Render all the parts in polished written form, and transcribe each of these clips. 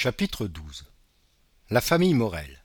Chapitre 12. La famille Morel.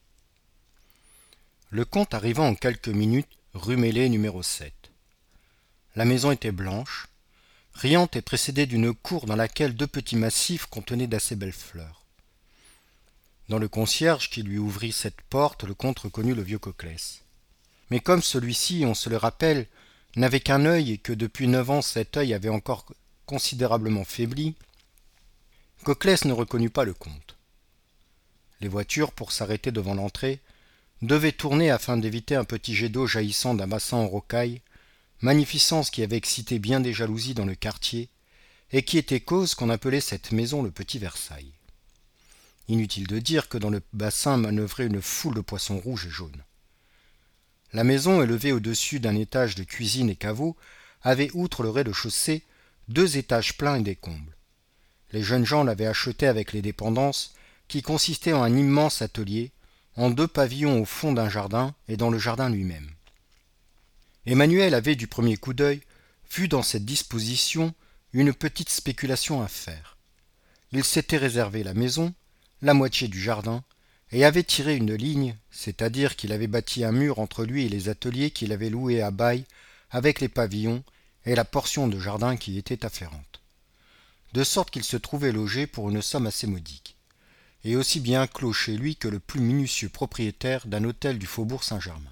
Le comte arriva en quelques minutes rue Mêlée numéro 7. La maison était blanche, riante et précédée d'une cour dans laquelle deux petits massifs contenaient d'assez belles fleurs. Dans le concierge qui lui ouvrit cette porte, le comte reconnut le vieux Coclès. Mais comme celui-ci, on se le rappelle, n'avait qu'un œil et que depuis 9 ans cet œil avait encore considérablement faibli, Coclès ne reconnut pas le comte. Les voitures, pour s'arrêter devant l'entrée, devaient tourner afin d'éviter un petit jet d'eau jaillissant d'un bassin en rocaille, magnificence qui avait excité bien des jalousies dans le quartier, et qui était cause qu'on appelait cette maison le Petit Versailles. Inutile de dire que dans le bassin manœuvrait une foule de poissons rouges et jaunes. La maison, élevée au-dessus d'un étage de cuisine et caveau, avait, outre le rez-de-chaussée, 2 étages pleins et des combles. Les jeunes gens l'avaient achetée avec les dépendances, qui consistaient en un immense atelier, en 2 pavillons au fond d'un jardin et dans le jardin lui-même. Emmanuel avait du premier coup d'œil vu dans cette disposition une petite spéculation à faire. Il s'était réservé la maison, la moitié du jardin, et avait tiré une ligne, c'est-à-dire qu'il avait bâti un mur entre lui et les ateliers qu'il avait loués à bail avec les pavillons et la portion de jardin qui était afférente. De sorte qu'il se trouvait logé pour une somme assez modique, et aussi bien clos chez lui que le plus minutieux propriétaire d'un hôtel du faubourg Saint-Germain.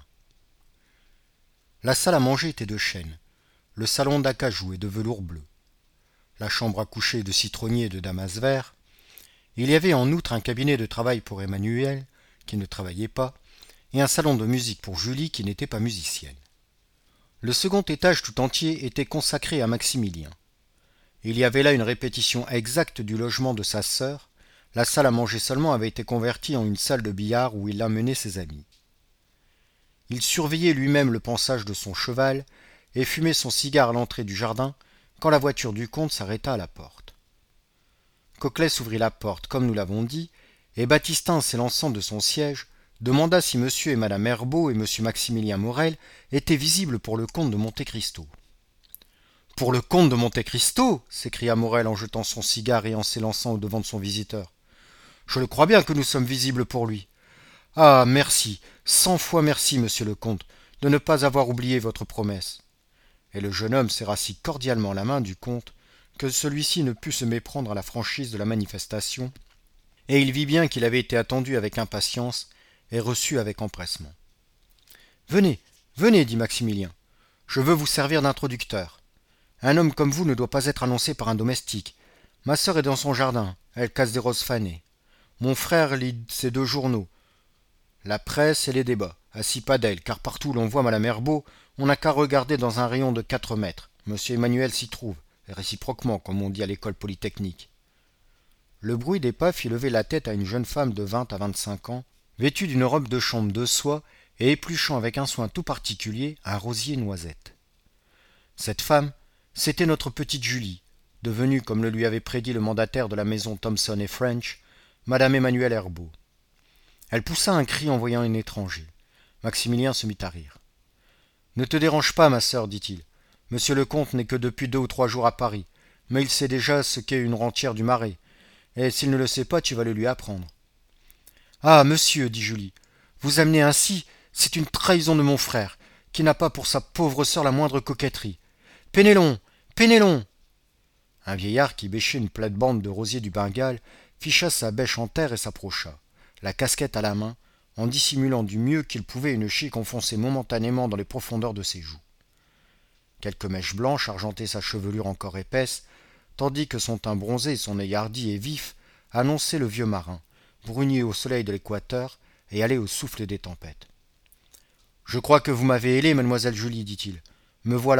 La salle à manger était de chêne, le salon d'acajou et de velours bleu, la chambre à coucher de citronnier et de damas vert. Il y avait en outre un cabinet de travail pour Emmanuel, qui ne travaillait pas, et un salon de musique pour Julie, qui n'était pas musicienne. Le second étage tout entier était consacré à Maximilien. Il y avait là une répétition exacte du logement de sa sœur. La salle à manger seulement avait été convertie en une salle de billard où il amenait ses amis. Il surveillait lui-même le pansage de son cheval et fumait son cigare à l'entrée du jardin quand la voiture du comte s'arrêta à la porte. Coclès ouvrit la porte, comme nous l'avons dit, et Baptistin, s'élançant de son siège, demanda si M. et Mme Herbault et M. Maximilien Morel étaient visibles pour le comte de Monte Cristo. « Pour le comte de Monte Cristo !» s'écria Morel en jetant son cigare et en s'élançant au-devant de son visiteur. « Je le crois bien que nous sommes visibles pour lui. Ah, merci, 100 fois merci, monsieur le comte, de ne pas avoir oublié votre promesse. » Et le jeune homme serra si cordialement la main du comte que celui-ci ne put se méprendre à la franchise de la manifestation, et il vit bien qu'il avait été attendu avec impatience et reçu avec empressement. « Venez, venez, dit Maximilien, je veux vous servir d'introducteur. Un homme comme vous ne doit pas être annoncé par un domestique. Ma sœur est dans son jardin, elle casse des roses fanées. Mon frère lit ses 2 journaux, la presse et les débats, assis pas d'elle, car partout où l'on voit Madame Herbault, on n'a qu'à regarder dans un rayon de 4 mètres. Monsieur Emmanuel s'y trouve, et réciproquement, comme on dit à l'école polytechnique. » Le bruit des pas fit lever la tête à une jeune femme de 20 à 25 ans, vêtue d'une robe de chambre de soie et épluchant avec un soin tout particulier un rosier noisette. Cette femme, c'était notre petite Julie, devenue, comme le lui avait prédit le mandataire de la maison Thomson et French, Madame Emmanuel Herbault. Elle poussa un cri en voyant un étranger. Maximilien se mit à rire. « Ne te dérange pas, ma sœur, dit-il. Monsieur le comte n'est que depuis 2 ou 3 jours à Paris, mais il sait déjà ce qu'est une rentière du Marais, et s'il ne le sait pas, tu vas le lui apprendre. »« Ah, monsieur, dit Julie, vous amenez ainsi, c'est une trahison de mon frère, qui n'a pas pour sa pauvre sœur la moindre coquetterie. Pénélon, Pénélon !» Un vieillard qui bêchait une plate-bande de rosier du Bengale ficha sa bêche en terre et s'approcha, la casquette à la main, en dissimulant du mieux qu'il pouvait une chique enfoncée momentanément dans les profondeurs de ses joues. Quelques mèches blanches argentaient sa chevelure encore épaisse, tandis que son teint bronzé et son œil hardi et vif annonçaient le vieux marin, bruni au soleil de l'équateur et allé au souffle des tempêtes. « Je crois que vous m'avez hélé, mademoiselle Julie, dit-il. Me voilà. »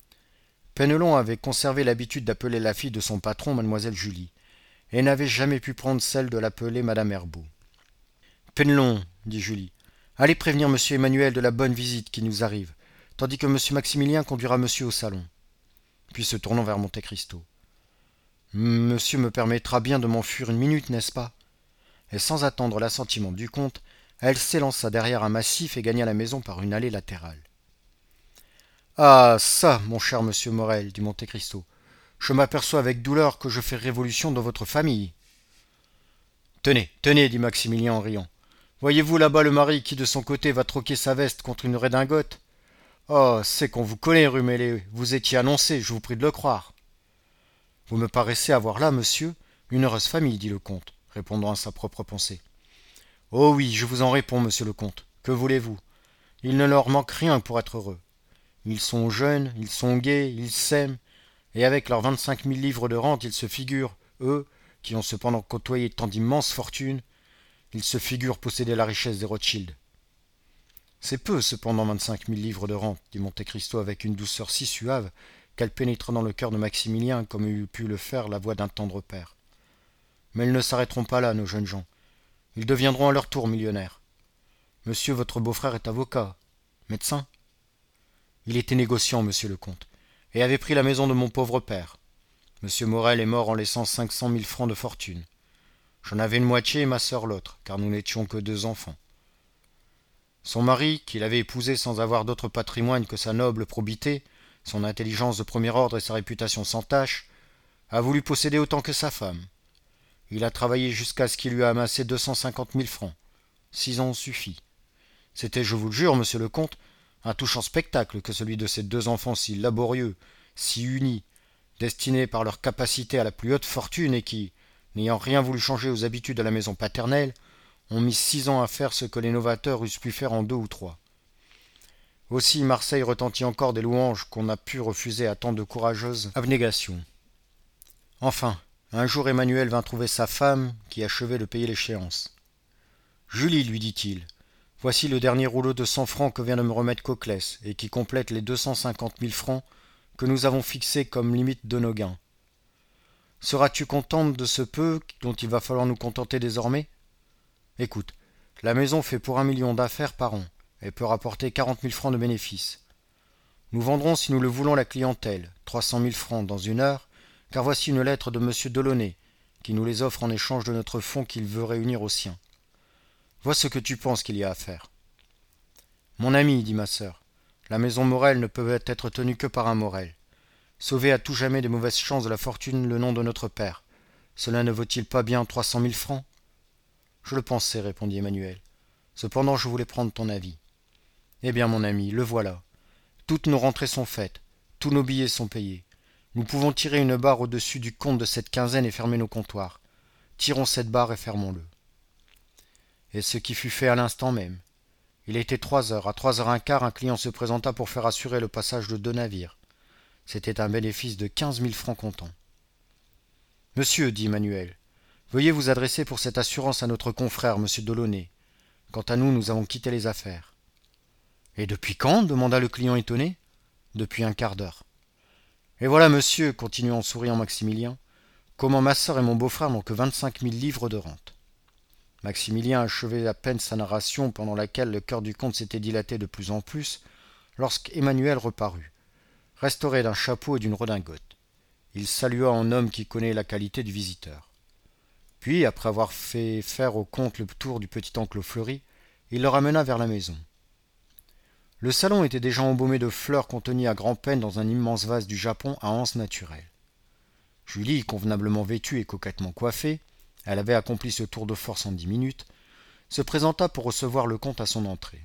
Pénelon avait conservé l'habitude d'appeler la fille de son patron mademoiselle Julie, et n'avait jamais pu prendre celle de l'appeler madame Herbault. « Pénelon, dit Julie, allez prévenir monsieur Emmanuel de la bonne visite qui nous arrive, tandis que monsieur Maximilien conduira monsieur au salon. » Puis se tournant vers Monte Cristo. « Monsieur me permettra bien de m'enfuir une minute, n'est-ce pas ?» Et sans attendre l'assentiment du comte, elle s'élança derrière un massif et gagna la maison par une allée latérale. « Ah, ça, mon cher monsieur Morel, dit Monte Cristo, je m'aperçois avec douleur que je fais révolution dans votre famille. » Tenez, tenez, dit Maximilien en riant. Voyez-vous là-bas le mari qui de son côté va troquer sa veste contre une redingote? Oh, c'est qu'on vous connaît, Rumélé, vous étiez annoncé, je vous prie de le croire. Vous me paraissez avoir là, monsieur, une heureuse famille, dit le comte, répondant à sa propre pensée. Oh oui, je vous en réponds, monsieur le comte. Que voulez-vous? Il ne leur manque rien pour être heureux. Ils sont jeunes, ils sont gais, ils s'aiment, et avec leurs 25 000 livres de rente, ils se figurent, eux, qui ont cependant côtoyé tant d'immenses fortunes, ils se figurent posséder la richesse des Rothschild. C'est peu, cependant, 25 000 livres de rente, dit Monte Cristo avec une douceur si suave qu'elle pénétra dans le cœur de Maximilien comme eût pu le faire la voix d'un tendre père. Mais ils ne s'arrêteront pas là, nos jeunes gens. Ils deviendront à leur tour millionnaires. Monsieur votre beau-frère est avocat, médecin. Il était négociant, monsieur le comte, et avait pris la maison de mon pauvre père. Monsieur Morel est mort en laissant 500 000 francs de fortune. J'en avais une moitié et ma sœur l'autre, car nous n'étions que 2 enfants. Son mari, qu'il avait épousé sans avoir d'autre patrimoine que sa noble probité, son intelligence de premier ordre et sa réputation sans tache, a voulu posséder autant que sa femme. Il a travaillé jusqu'à ce qu'il lui a amassé 250 000 francs. 6 ans ont suffi. C'était, je vous le jure, monsieur le comte, un touchant spectacle que celui de ces 2 enfants si laborieux, si unis, destinés par leur capacité à la plus haute fortune et qui, n'ayant rien voulu changer aux habitudes de la maison paternelle, ont mis 6 ans à faire ce que les novateurs eussent pu faire en 2 ou 3. Aussi Marseille retentit encore des louanges qu'on a pu refuser à tant de courageuse abnégation. Enfin, un jour Emmanuel vint trouver sa femme qui achevait de payer l'échéance. Julie, lui dit-il, voici le dernier rouleau de 100 francs que vient de me remettre Coclès et qui complète les 250 000 francs que nous avons fixés comme limite de nos gains. Seras-tu contente de ce peu dont il va falloir nous contenter désormais? Écoute, la maison fait pour 1 million d'affaires par an et peut rapporter 40 000 francs de bénéfices. Nous vendrons, si nous le voulons, la clientèle, 300 000 francs dans une heure, car voici une lettre de M. Delaunay, qui nous les offre en échange de notre fonds qu'il veut réunir au sien. Vois ce que tu penses qu'il y a à faire. Mon ami, dit ma sœur, la maison Morel ne peut être tenue que par un Morel. Sauver à tout jamais des mauvaises chances de la fortune le nom de notre père. Cela ne vaut-il pas bien 300 000 francs? Je le pensais, répondit Emmanuel. Cependant, je voulais prendre ton avis. Eh bien, mon ami, le voilà. Toutes nos rentrées sont faites, tous nos billets sont payés. Nous pouvons tirer une barre au-dessus du compte de cette quinzaine et fermer nos comptoirs. Tirons cette barre et fermons-le. Et ce qui fut fait à l'instant même. Il était 3 heures. À 3 heures 1 quart, un client se présenta pour faire assurer le passage de 2 navires. C'était un bénéfice de 15 000 francs comptants. Monsieur, dit Emmanuel, veuillez vous adresser pour cette assurance à notre confrère, monsieur Delaunay. Quant à nous, nous avons quitté les affaires. Et depuis quand? Demanda le client étonné. Depuis un quart d'heure. Et voilà, monsieur, continua en souriant Maximilien, comment ma sœur et mon beau-frère n'ont que 25 000 livres de rente. Maximilien achevait à peine sa narration pendant laquelle le cœur du comte s'était dilaté de plus en plus, lorsqu'Emmanuel reparut, restauré d'un chapeau et d'une redingote. Il salua en homme qui connaît la qualité du visiteur. Puis, après avoir fait faire au comte le tour du petit enclos fleuri, il le ramena vers la maison. Le salon était déjà embaumé de fleurs contenues à grand-peine dans un immense vase du Japon à anse naturelle. Julie, convenablement vêtue et coquettement coiffée, elle avait accompli ce tour de force en 10 minutes, se présenta pour recevoir le comte à son entrée.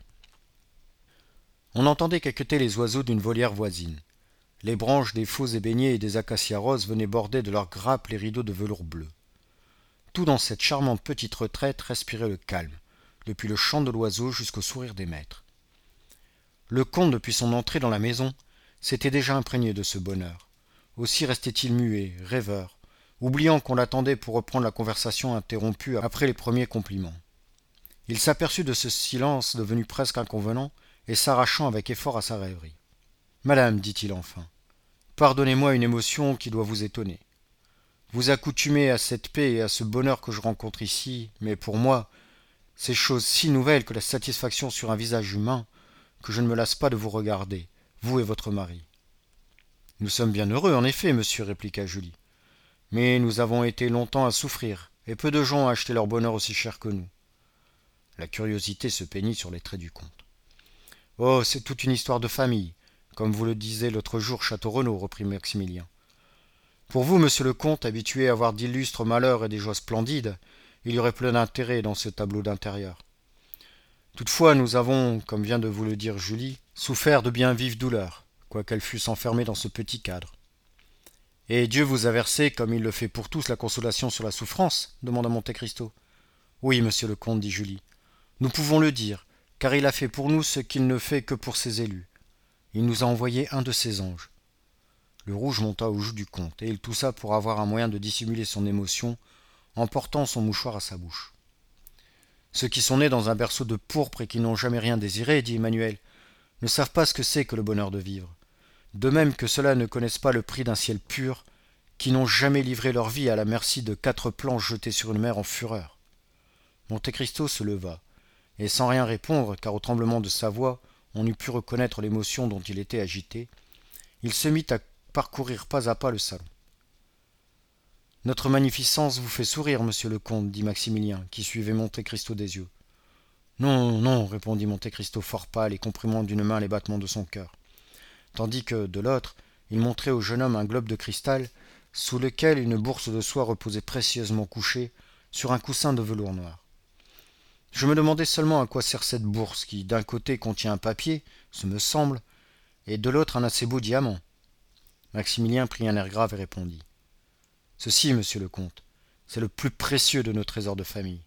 On entendait quéqueter les oiseaux d'une volière voisine. Les branches des faux ébéniers et des acacias roses venaient border de leurs grappes les rideaux de velours bleu. Tout dans cette charmante petite retraite respirait le calme, depuis le chant de l'oiseau jusqu'au sourire des maîtres. Le comte, depuis son entrée dans la maison, s'était déjà imprégné de ce bonheur. Aussi restait-il muet, rêveur, oubliant qu'on l'attendait pour reprendre la conversation interrompue après les premiers compliments. Il s'aperçut de ce silence devenu presque inconvenant et s'arrachant avec effort à sa rêverie. « Madame, dit-il enfin, pardonnez-moi une émotion qui doit vous étonner. Vous accoutumez à cette paix et à ce bonheur que je rencontre ici, mais pour moi, c'est chose si nouvelle que la satisfaction sur un visage humain que je ne me lasse pas de vous regarder, vous et votre mari. »« Nous sommes bien heureux, en effet, monsieur, répliqua Julie. Mais nous avons été longtemps à souffrir, et peu de gens ont acheté leur bonheur aussi cher que nous. » La curiosité se peignit sur les traits du comte. « Oh, c'est toute une histoire de famille, comme vous le disiez l'autre jour Château Renaud, reprit Maximilien. Pour vous, monsieur le comte, habitué à avoir d'illustres malheurs et des joies splendides, il y aurait plein d'intérêt dans ce tableau d'intérieur. Toutefois, nous avons, comme vient de vous le dire Julie, souffert de bien vives douleurs, quoiqu'elles fussent enfermées dans ce petit cadre. Et Dieu vous a versé, comme il le fait pour tous, la consolation sur la souffrance demanda Monte Cristo. Oui, monsieur le comte, dit Julie. Nous pouvons le dire, car il a fait pour nous ce qu'il ne fait que pour ses élus. Il nous a envoyé un de ses anges. Le rouge monta aux joues du comte, et il toussa pour avoir un moyen de dissimuler son émotion en portant son mouchoir à sa bouche. Ceux qui sont nés dans un berceau de pourpre et qui n'ont jamais rien désiré, dit Emmanuel, ne savent pas ce que c'est que le bonheur de vivre. De même que ceux-là ne connaissent pas le prix d'un ciel pur, qui n'ont jamais livré leur vie à la merci de 4 planches jetées sur une mer en fureur. Monte Cristo se leva, et sans rien répondre, car au tremblement de sa voix, on eût pu reconnaître l'émotion dont il était agité, il se mit à parcourir pas à pas le salon. Notre magnificence vous fait sourire, monsieur le comte, dit Maximilien, qui suivait Monte Cristo des yeux. Non, non, répondit Monte Cristo fort pâle et comprimant d'une main les battements de son cœur, tandis que, de l'autre, il montrait au jeune homme un globe de cristal sous lequel une bourse de soie reposait précieusement couchée sur un coussin de velours noir. Je me demandais seulement à quoi sert cette bourse qui, d'un côté, contient un papier, ce me semble, et de l'autre un assez beau diamant. Maximilien prit un air grave et répondit. Ceci, monsieur le comte, c'est le plus précieux de nos trésors de famille.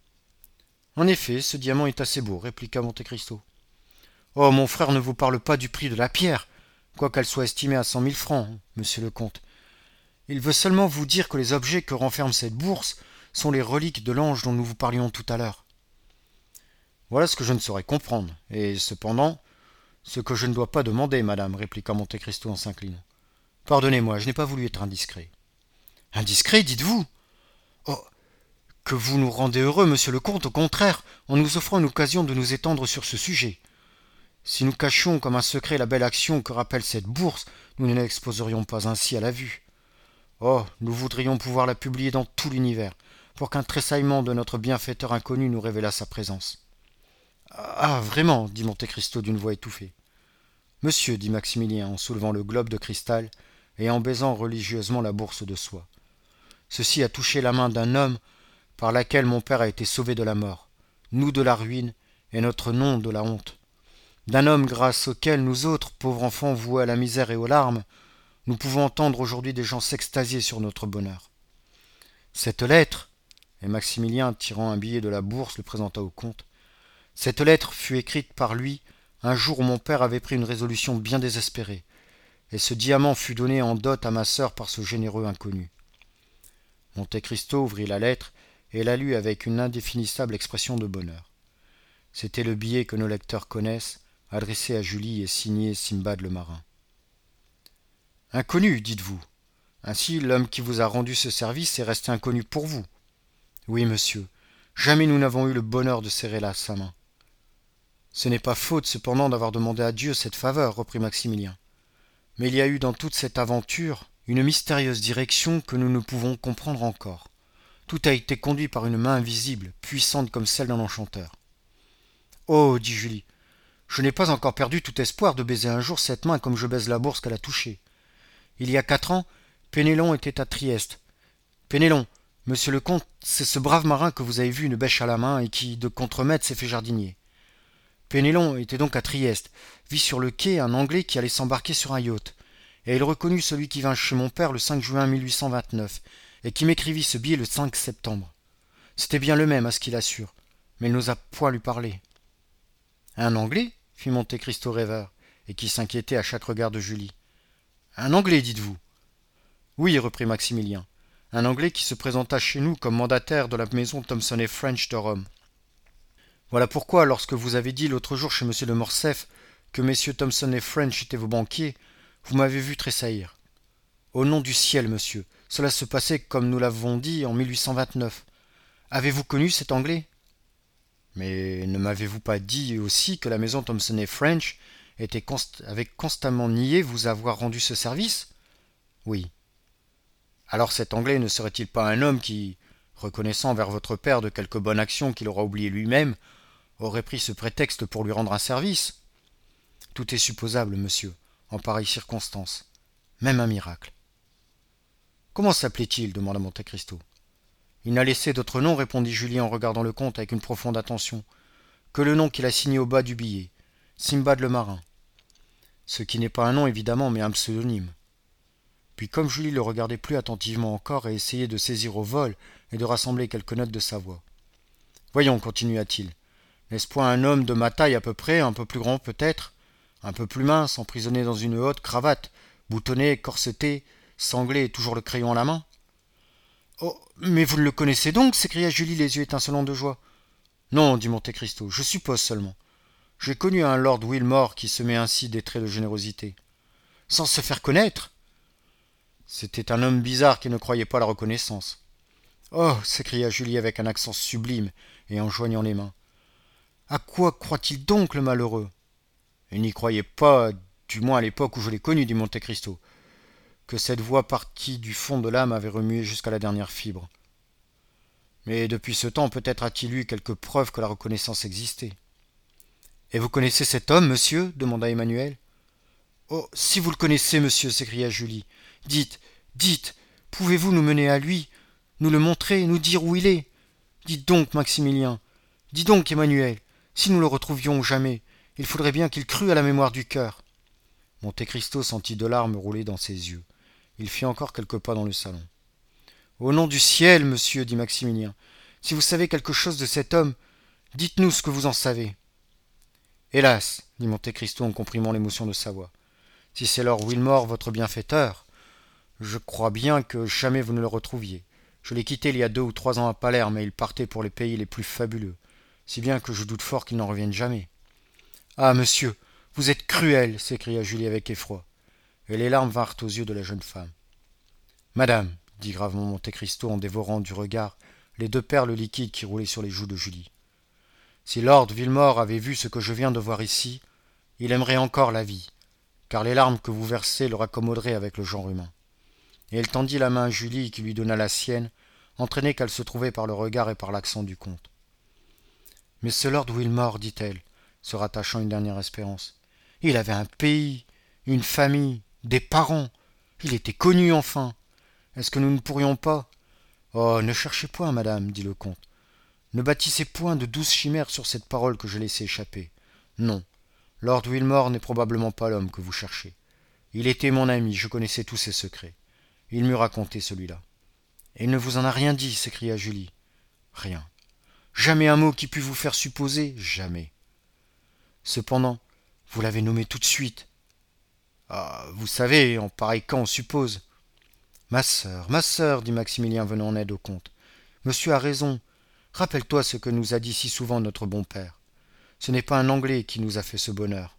En effet, ce diamant est assez beau, répliqua Monte Cristo. Oh, mon frère ne vous parle pas du prix de la pierre, quoiqu'elle soit estimée à 100 000 francs, monsieur le comte. Il veut seulement vous dire que les objets que renferme cette bourse sont les reliques de l'ange dont nous vous parlions tout à l'heure. Voilà ce que je ne saurais comprendre, et cependant, ce que je ne dois pas demander, madame, répliqua Monte Cristo en s'inclinant. Pardonnez-moi, je n'ai pas voulu être indiscret. Indiscret, dites-vous? Oh, que vous nous rendez heureux, monsieur le comte, au contraire, en nous offrant une occasion de nous étendre sur ce sujet. Si nous cachions comme un secret la belle action que rappelle cette bourse, nous ne l'exposerions pas ainsi à la vue. Oh, nous voudrions pouvoir la publier dans tout l'univers, pour qu'un tressaillement de notre bienfaiteur inconnu nous révélât sa présence. Ah, vraiment, dit Monte Cristo d'une voix étouffée. Monsieur, dit Maximilien en soulevant le globe de cristal et en baisant religieusement la bourse de soie. Ceci a touché la main d'un homme par laquelle mon père a été sauvé de la mort, nous de la ruine et notre nom de la honte. D'un homme grâce auquel nous autres, pauvres enfants voués à la misère et aux larmes, nous pouvons entendre aujourd'hui des gens s'extasier sur notre bonheur. Cette lettre, et Maximilien, tirant un billet de la bourse, le présenta au comte, cette lettre fut écrite par lui un jour où mon père avait pris une résolution bien désespérée, et ce diamant fut donné en dot à ma sœur par ce généreux inconnu. Monte Cristo ouvrit la lettre et la lut avec une indéfinissable expression de bonheur. C'était le billet que nos lecteurs connaissent, adressé à Julie et signé Simbad le marin. Inconnu, dites-vous. Ainsi, l'homme qui vous a rendu ce service est resté inconnu pour vous. Oui, monsieur, jamais nous n'avons eu le bonheur de serrer là sa main. Ce n'est pas faute, cependant, d'avoir demandé à Dieu cette faveur, reprit Maximilien. Mais il y a eu dans toute cette aventure une mystérieuse direction que nous ne pouvons comprendre encore. Tout a été conduit par une main invisible, puissante comme celle d'un enchanteur. Oh, dit Julie, je n'ai pas encore perdu tout espoir de baiser un jour cette main comme je baise la bourse qu'elle a touchée. Il y a 4 ans, Pénélon était à Trieste. Pénélon, monsieur le comte, c'est ce brave marin que vous avez vu une bêche à la main et qui, de contremaître, s'est fait jardinier. Pénélon était donc à Trieste, vit sur le quai un Anglais qui allait s'embarquer sur un yacht, et il reconnut celui qui vint chez mon père le 5 juin 1829, et qui m'écrivit ce billet le 5 septembre. C'était bien le même, à ce qu'il assure, mais il n'osa point lui parler. Un Anglais fit Monte Cristo rêveur, et qui s'inquiétait à chaque regard de Julie. Un Anglais, dites-vous? Oui, reprit Maximilien, un Anglais qui se présenta chez nous comme mandataire de la maison Thomson et French de Rome. Voilà pourquoi, lorsque vous avez dit l'autre jour chez M. de Morcerf que messieurs Thomson et French étaient vos banquiers, vous m'avez vu tressaillir. Au nom du ciel, monsieur, cela se passait comme nous l'avons dit en 1829. Avez-vous connu cet Anglais? Mais ne m'avez-vous pas dit aussi que la maison Thomson et French avait constamment nié vous avoir rendu ce service? Oui. Alors cet Anglais ne serait-il pas un homme qui, reconnaissant envers votre père de quelque bonne action qu'il aura oublié lui-même, aurait pris ce prétexte pour lui rendre un service? Tout est supposable, monsieur, en pareille circonstance. Même un miracle. Comment s'appelait-il demanda Monte Cristo. Il n'a laissé d'autre nom, répondit Julie en regardant le comte avec une profonde attention, que le nom qu'il a signé au bas du billet, Simbad le marin. Ce qui n'est pas un nom évidemment, mais un pseudonyme. Puis comme Julie le regardait plus attentivement encore et essayait de saisir au vol et de rassembler quelques notes de sa voix. Voyons, continua-t-il, n'est-ce point un homme de ma taille à peu près, un peu plus grand peut-être, un peu plus mince, emprisonné dans une haute cravate, boutonné, corseté, sanglé et toujours le crayon à la main? Oh, mais vous le connaissez donc s'écria Julie, les yeux étincelants de joie. Non, dit Monte Cristo, je suppose seulement. J'ai connu un lord Wilmore qui semait ainsi des traits de générosité. Sans se faire connaître? C'était un homme bizarre qui ne croyait pas à la reconnaissance. Oh, s'écria Julie avec un accent sublime et en joignant les mains. À quoi croit-il donc le malheureux? Il n'y croyait pas, du moins à l'époque où je l'ai connu, dit Monte Cristo, que cette voix partie du fond de l'âme avait remué jusqu'à la dernière fibre. Mais depuis ce temps, peut-être a-t-il eu quelques preuves que la reconnaissance existait. Et vous connaissez cet homme, monsieur demanda Emmanuel. Oh, si vous le connaissez, monsieur, s'écria Julie. Dites, pouvez-vous nous mener à lui, nous le montrer, nous dire où il est? Dites donc, Maximilien, dis donc, Emmanuel, si nous le retrouvions jamais, il faudrait bien qu'il crût à la mémoire du cœur. Monte Cristo sentit deux larmes rouler dans ses yeux. Il fit encore quelques pas dans le salon. Au nom du ciel, monsieur, dit Maximilien, si vous savez quelque chose de cet homme, dites-nous ce que vous en savez. Hélas, dit Monte Cristo en comprimant l'émotion de sa voix, si c'est Lord Wilmore votre bienfaiteur, je crois bien que jamais vous ne le retrouviez. Je l'ai quitté il y a 2 ou 3 ans à Palerme et il partait pour les pays les plus fabuleux, si bien que je doute fort qu'il n'en revienne jamais. Ah, monsieur, vous êtes cruel, s'écria Julie avec effroi, et les larmes vinrent aux yeux de la jeune femme. Madame, dit gravement Monte Cristo en dévorant du regard les 2 perles liquides qui roulaient sur les joues de Julie. Si Lord Wilmore avait vu ce que je viens de voir ici, il aimerait encore la vie, car les larmes que vous versez le raccommoderaient avec le genre humain. Et elle tendit la main à Julie qui lui donna la sienne, entraînée qu'elle se trouvait par le regard et par l'accent du comte. Mais ce Lord Wilmore, dit-elle, se rattachant une dernière espérance, il avait un pays, une famille, des parents, il était connu enfin. Est-ce que nous ne pourrions pas... Oh, ne cherchez point, madame, dit le comte. Ne bâtissez point de douces chimères sur cette parole que j'ai laissée échapper. Non, Lord Wilmore n'est probablement pas l'homme que vous cherchez. Il était mon ami, je connaissais tous ses secrets. Il m'eût raconté celui-là. Et il ne vous en a rien dit, s'écria Julie. Rien. Jamais un mot qui pût vous faire supposer, jamais. Cependant, vous l'avez nommé tout de suite. Ah, vous savez, en pareil cas, on suppose. Ma sœur, dit Maximilien venant en aide au comte. Monsieur a raison. Rappelle-toi ce que nous a dit si souvent notre bon père. Ce n'est pas un Anglais qui nous a fait ce bonheur.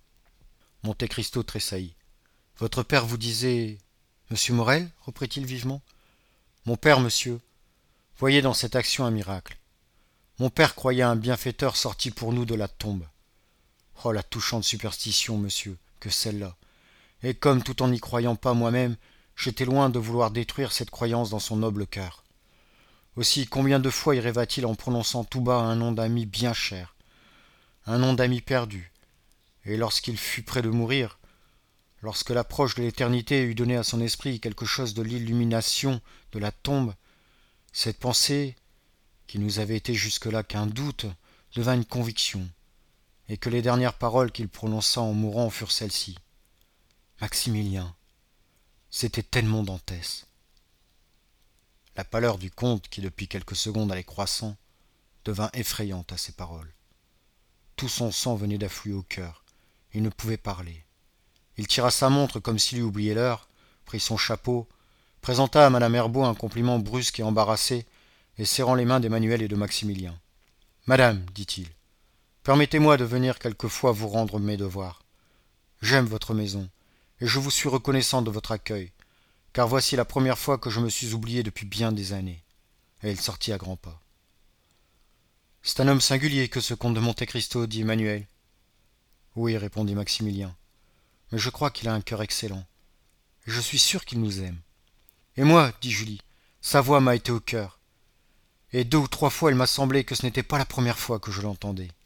Monte Cristo tressaillit. Votre père vous disait... Monsieur Morel, reprit-il vivement. Mon père, monsieur, voyait dans cette action un miracle. Mon père croyait à un bienfaiteur sorti pour nous de la tombe. Oh, la touchante superstition, monsieur, que celle-là. Et comme, tout en n'y croyant pas moi-même, j'étais loin de vouloir détruire cette croyance dans son noble cœur. Aussi, combien de fois y rêva-t-il en prononçant tout bas un nom d'ami bien cher, un nom d'ami perdu, et lorsqu'il fut près de mourir, lorsque l'approche de l'éternité eut donné à son esprit quelque chose de l'illumination de la tombe, cette pensée, qui nous avait été jusque-là qu'un doute, devint une conviction, et que les dernières paroles qu'il prononça en mourant furent celles-ci. Maximilien, c'était Edmond Dantès. La pâleur du comte, qui depuis quelques secondes allait croissant, devint effrayante à ces paroles. Tout son sang venait d'affluer au cœur. Il ne pouvait parler. Il tira sa montre comme s'il eût oublié l'heure, prit son chapeau, présenta à madame Herbault un compliment brusque et embarrassé, et serrant les mains d'Emmanuel et de Maximilien. « Madame, dit-il, permettez-moi de venir quelquefois vous rendre mes devoirs. J'aime votre maison, et je vous suis reconnaissant de votre accueil, car voici la première fois que je me suis oublié depuis bien des années. » Et il sortit à grands pas. « C'est un homme singulier que ce comte de Monte Cristo, dit Emmanuel. »« Oui, répondit Maximilien, mais je crois qu'il a un cœur excellent, et je suis sûr qu'il nous aime. Et moi, dit Julie, sa voix m'a été au cœur, et 2 ou 3 fois il m'a semblé que ce n'était pas la première fois que je l'entendais.